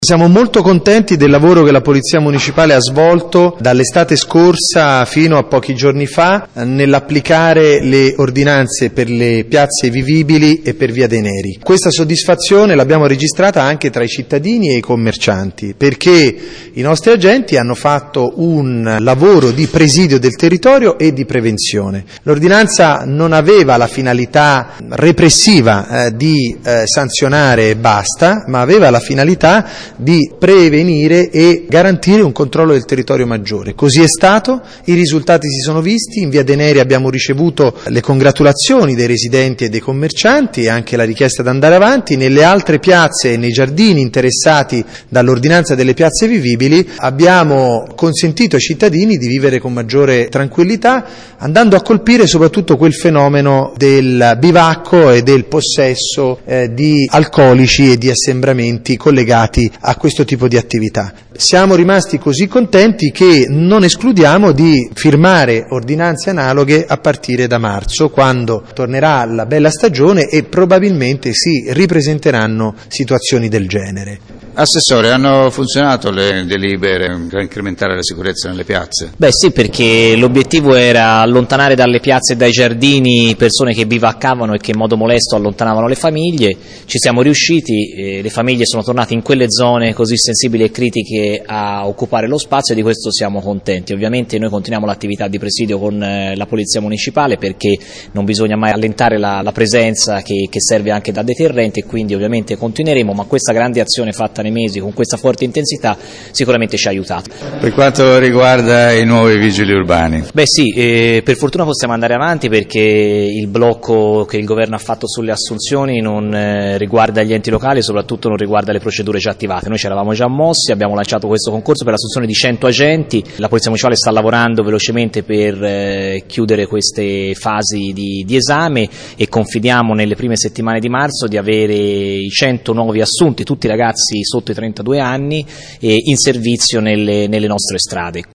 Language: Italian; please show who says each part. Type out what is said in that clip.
Speaker 1: Siamo molto contenti del lavoro che la Polizia Municipale ha svolto dall'estate scorsa fino a pochi giorni fa nell'applicare le ordinanze per le piazze vivibili e per Via dei Neri. Questa soddisfazione l'abbiamo registrata anche tra i cittadini e i commercianti, perché i nostri agenti hanno fatto un lavoro di presidio del territorio e di prevenzione. L'ordinanza non aveva la finalità repressiva di sanzionare e basta, ma aveva la finalità di prevenire e garantire un controllo del territorio maggiore. Così è stato, i risultati si sono visti, in Via dei Neri abbiamo ricevuto le congratulazioni dei residenti e dei commercianti e anche la richiesta di andare avanti. Nelle altre piazze e nei giardini interessati dall'ordinanza delle piazze vivibili abbiamo consentito ai cittadini di vivere con maggiore tranquillità, andando a colpire soprattutto quel fenomeno del bivacco e del possesso di alcolici e di assembramenti collegati a questo tipo di attività. Siamo rimasti così contenti che non escludiamo di firmare ordinanze analoghe a partire da marzo, quando tornerà la bella stagione e probabilmente si ripresenteranno situazioni del genere.
Speaker 2: Assessore, hanno funzionato le delibere per incrementare la sicurezza nelle piazze?
Speaker 3: Beh sì, perché l'obiettivo era allontanare dalle piazze e dai giardini persone che bivaccavano e che in modo molesto allontanavano le famiglie. Ci siamo riusciti, le famiglie sono tornate in quelle zone così sensibili e critiche a occupare lo spazio e di questo siamo contenti. Ovviamente noi continuiamo l'attività di presidio con la Polizia Municipale, perché non bisogna mai allentare la presenza che serve anche da deterrente, e quindi ovviamente continueremo, ma questa grande azione fatta nei mesi con questa forte intensità sicuramente ci ha aiutato.
Speaker 2: Per quanto riguarda i nuovi vigili urbani?
Speaker 3: Beh sì, per fortuna possiamo andare avanti, perché il blocco che il governo ha fatto sulle assunzioni non riguarda gli enti locali e soprattutto non riguarda le procedure già attivate. Noi ci eravamo già mossi, abbiamo lanciato questo concorso per l'assunzione di 100 agenti, la Polizia Municipale sta lavorando velocemente per chiudere queste fasi di esame e confidiamo nelle prime settimane di marzo di avere i 100 nuovi assunti, tutti ragazzi sotto i 32 anni, in servizio nelle nostre strade.